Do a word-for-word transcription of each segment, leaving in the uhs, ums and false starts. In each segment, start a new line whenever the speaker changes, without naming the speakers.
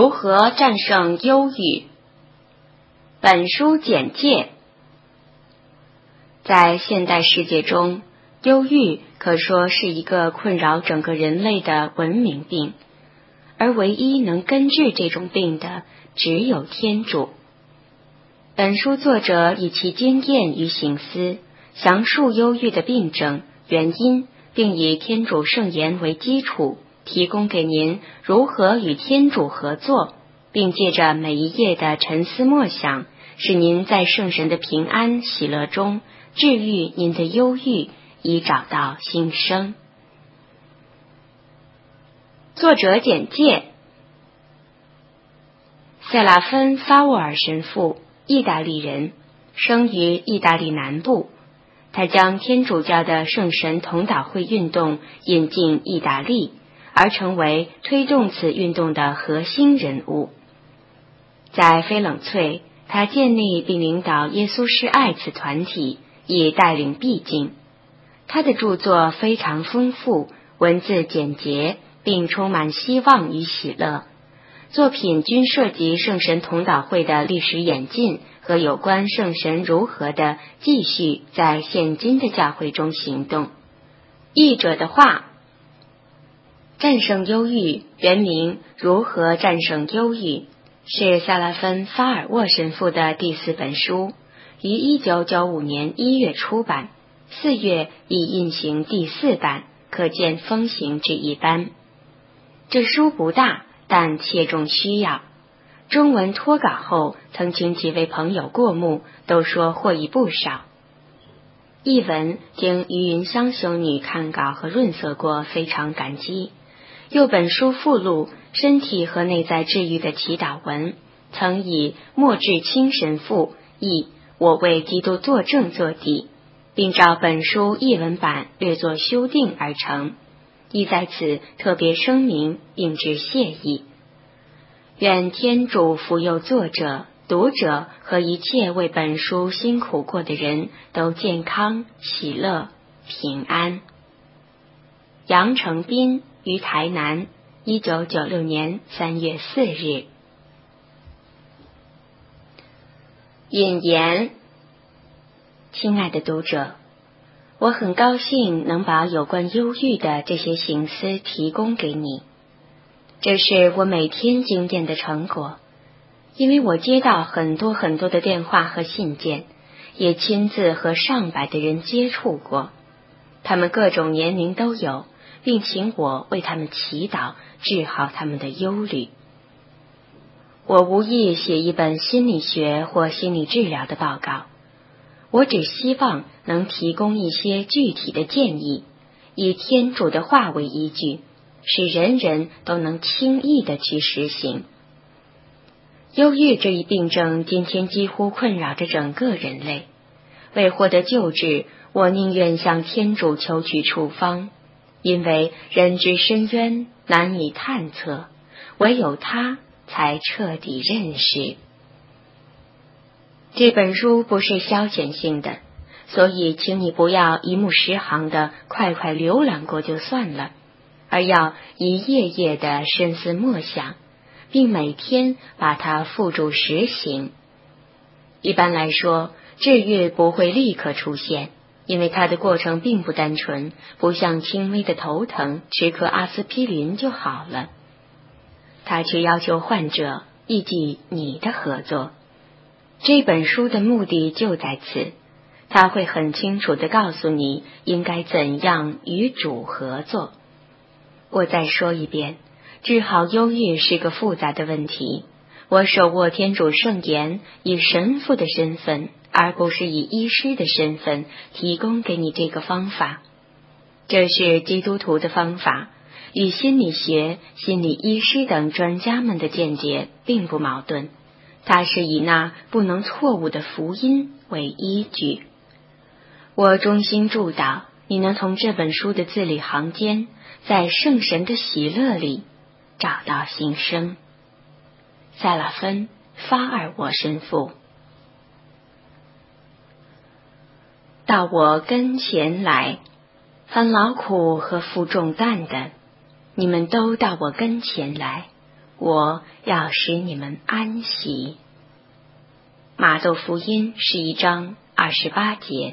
如何战胜忧郁？本书简介。在现代世界中，忧郁可说是一个困扰整个人类的文明病，而唯一能根治这种病的只有天主。本书作者以其经验与省思，详述忧郁的病症、原因，并以天主圣言为基础，提供给您如何与天主合作，并借着每一页的沉思默想，使您在圣神的平安喜乐中治愈您的忧郁，以找到新生。作者简介：塞拉芬·法沃尔神父，意大利人，生于意大利南部。他将天主教的圣神同祷会运动引进意大利，而成为推动此运动的核心人物。在翡冷翠，他建立并领导耶稣是爱此团体，以带领必经。他的著作非常丰富，文字简洁，并充满希望与喜乐。作品均涉及圣神同祷会的历史演进和有关圣神如何的继续在现今的教会中行动。译者的话：战胜忧郁，原名《如何战胜忧郁》，是萨拉芬·法尔沃神父的第四本书，于一九九五年一月出版，四月已印行第四版，可见风行之一般。这书不大，但切中需要。中文脱稿后，曾请几位朋友过目，都说获益不少。译文经于云香修女看稿和润色过，非常感激。右本书附录身体和内在治愈的祈祷文，曾以莫志清神父译我为基督作证作底，并照本书译文版略作修订而成，亦在此特别声明并致谢意。愿天主福佑作者、读者和一切为本书辛苦过的人都健康、喜乐、平安。杨成斌于台南，一九九六年三月四日。引言：亲爱的读者，我很高兴能把有关忧郁的这些省思提供给你，这是我每天经验的成果，因为我接到很多很多的电话和信件，也亲自和上百的人接触过，他们各种年龄都有，并请我为他们祈祷，治好他们的忧虑。我无意写一本心理学或心理治疗的报告，我只希望能提供一些具体的建议，以天主的话为依据，使人人都能轻易地去实行。忧郁这一病症今天几乎困扰着整个人类，为获得救治，我宁愿向天主求取处方，因为人之深渊难以探测，唯有他才彻底认识。这本书不是消遣性的，所以请你不要一目十行的快快浏览过就算了，而要一页页的深思默想，并每天把它付诸实行。一般来说，治愈不会立刻出现，因为它的过程并不单纯，不像轻微的头疼，吃颗阿司匹林就好了。它却要求患者依据你的合作。这本书的目的就在此，它会很清楚地告诉你应该怎样与主合作。我再说一遍，治好忧郁是个复杂的问题。我手握天主圣言，以神父的身份，而不是以医师的身份，提供给你这个方法。这是基督徒的方法，与心理学、心理医师等专家们的见解并不矛盾。它是以那不能错误的福音为依据。我衷心祝祷你能从这本书的字里行间，在圣神的喜乐里找到新生。塞拉芬·法尔沃神父。到我跟前来，凡劳苦和负重担的，你们都到我跟前来， 我要使你们安息。马窦福音十一章二十八节。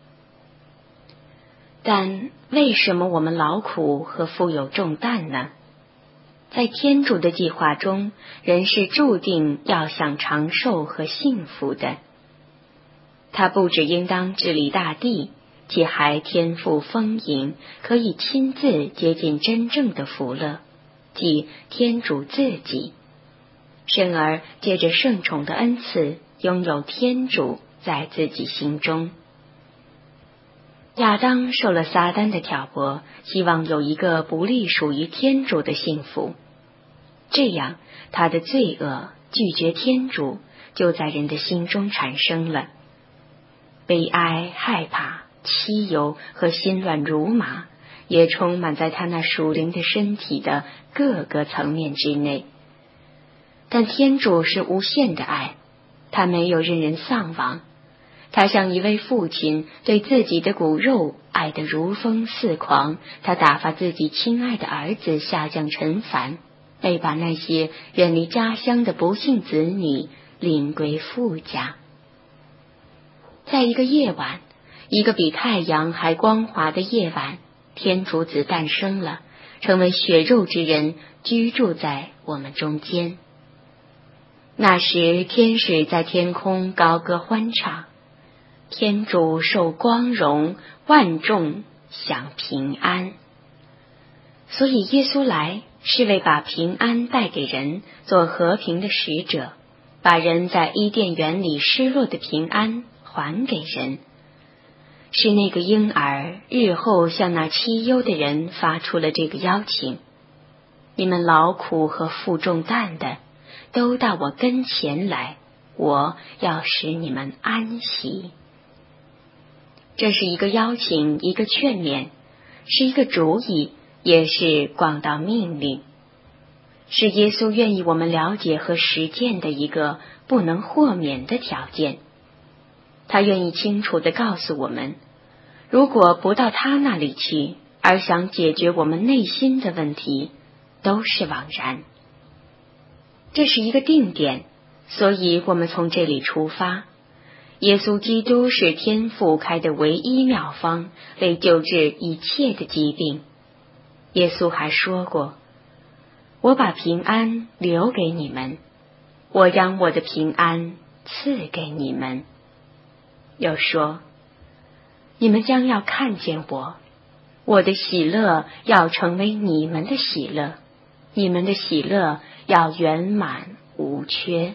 但为什么我们劳苦和负有重担呢？在天主的计划中，人是注定要享长寿和幸福的。他不只应当治理大地，且还天赋丰盈，可以亲自接近真正的福乐，即天主自己，甚而借着圣宠的恩赐，拥有天主在自己心中。亚当受了撒旦的挑拨，希望有一个不隶属于天主的幸福，这样他的罪恶拒绝天主就在人的心中产生了。悲哀、害怕、欺忧和心乱如麻也充满在他那属灵的身体的各个层面之内。但天主是无限的爱，他没有任人丧亡，他像一位父亲，对自己的骨肉爱得如风似狂，他打发自己亲爱的儿子下降尘凡，为把那些远离家乡的不幸子女领归父家。在一个夜晚，一个比太阳还光滑的夜晚，天主子诞生了，成为血肉之人，居住在我们中间。那时天使在天空高歌欢唱，天主受光荣，万众享平安。所以耶稣来是为把平安带给人，做和平的使者，把人在伊甸园里失落的平安还给人。是那个婴儿日后向那欺忧的人发出了这个邀请：你们劳苦和负重担的，都到我跟前来，我要使你们安息。这是一个邀请，一个劝勉，是一个主意，也是广道命令，是耶稣愿意我们了解和实践的一个不能豁免的条件。他愿意清楚地告诉我们，如果不到他那里去，而想解决我们内心的问题，都是枉然。这是一个定点，所以我们从这里出发。耶稣基督是天父开的唯一妙方，为救治一切的疾病。耶稣还说过：我把平安留给你们，我将我的平安赐给你们。又说：你们将要看见我，我的喜乐要成为你们的喜乐，你们的喜乐要圆满无缺。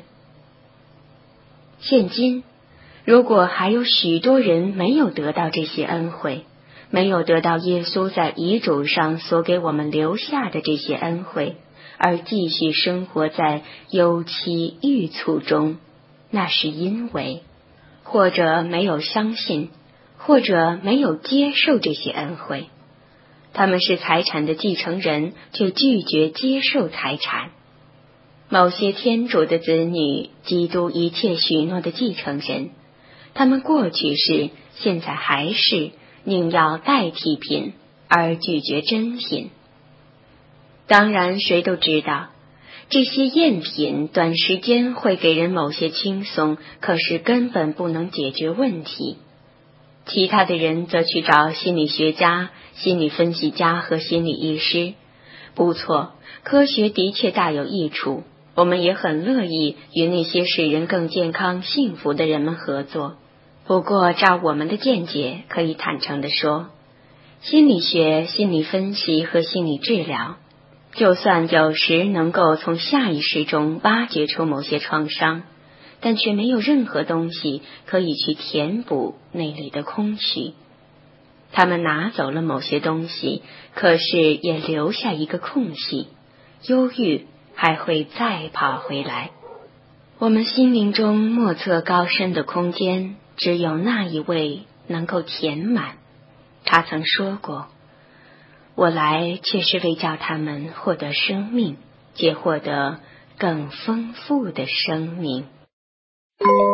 现今如果还有许多人没有得到这些恩惠，没有得到耶稣在遗嘱上所给我们留下的这些恩惠，而继续生活在忧戚郁卒中，那是因为或者没有相信，或者没有接受这些恩惠。他们是财产的继承人，却拒绝接受财产。某些天主的子女，基督一切许诺的继承人，他们过去是，现在还是，宁要代替品，而拒绝真品。当然谁都知道，这些赝品短时间会给人某些轻松，可是根本不能解决问题。其他的人则去找心理学家、心理分析家和心理医师。不错，科学的确大有益处，我们也很乐意与那些使人更健康幸福的人们合作。不过照我们的见解，可以坦诚地说，心理学、心理分析和心理治疗，就算有时能够从下意识中挖掘出某些创伤，但却没有任何东西可以去填补内里的空虚。他们拿走了某些东西，可是也留下一个空隙，忧郁还会再跑回来。我们心灵中莫测高深的空间，只有那一位能够填满。他曾说过：我来却是为叫他们获得生命，且获得更丰富的生命。